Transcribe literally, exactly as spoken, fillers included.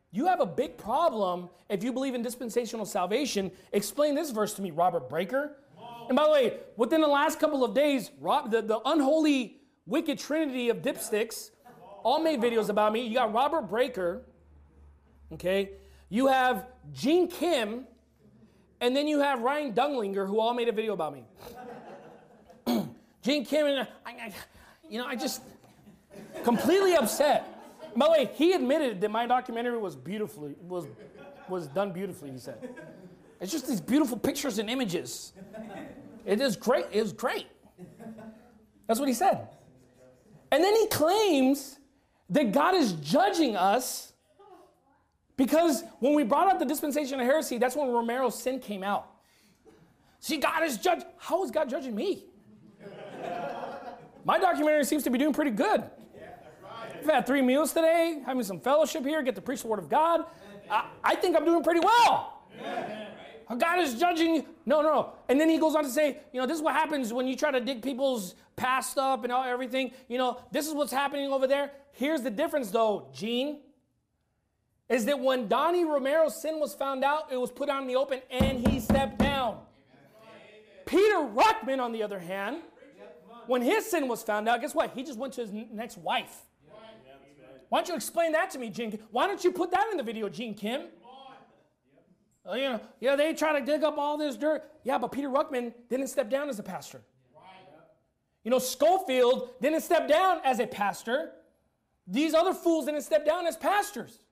You have a big problem if you believe in dispensational salvation. Explain this verse to me, Robert Breaker. And by the way, within the last couple of days, Rob, the, the unholy, wicked trinity of dipsticks all made videos about me. You got Robert Breaker, okay? You have Gene Kim, and then you have Ryan Dunglinger, who all made a video about me. Gene Kim, and I, I, you know, I just completely upset. By the way, he admitted that my documentary was beautifully was was done beautifully. He said, "It's just these beautiful pictures and images. It is great. It was great." That's what he said. And then he claims that God is judging us because when we brought up the dispensation of heresy, that's when Romero's sin came out. See, God is judged. How is God judging me? My documentary seems to be doing pretty good. I've had three meals today, having some fellowship here, get to preach the word of God. I, I think I'm doing pretty well. God is judging you. No, no, no. And then he goes on to say, you know, this is what happens when you try to dig people's past up and all, everything. You know, this is what's happening over there. Here's the difference, though, Gene, is that when Donnie Romero's sin was found out, it was put out in the open, and he stepped down. Peter Ruckman, on the other hand, when his sin was found out, guess what? He just went to his next wife. Why don't you explain that to me, Gene? Why don't you put that in the video, Gene Kim? Uh, you know, yeah, they try to dig up all this dirt. Yeah, but Peter Ruckman didn't step down as a pastor. You know, Schofield didn't step down as a pastor. These other fools didn't step down as pastors.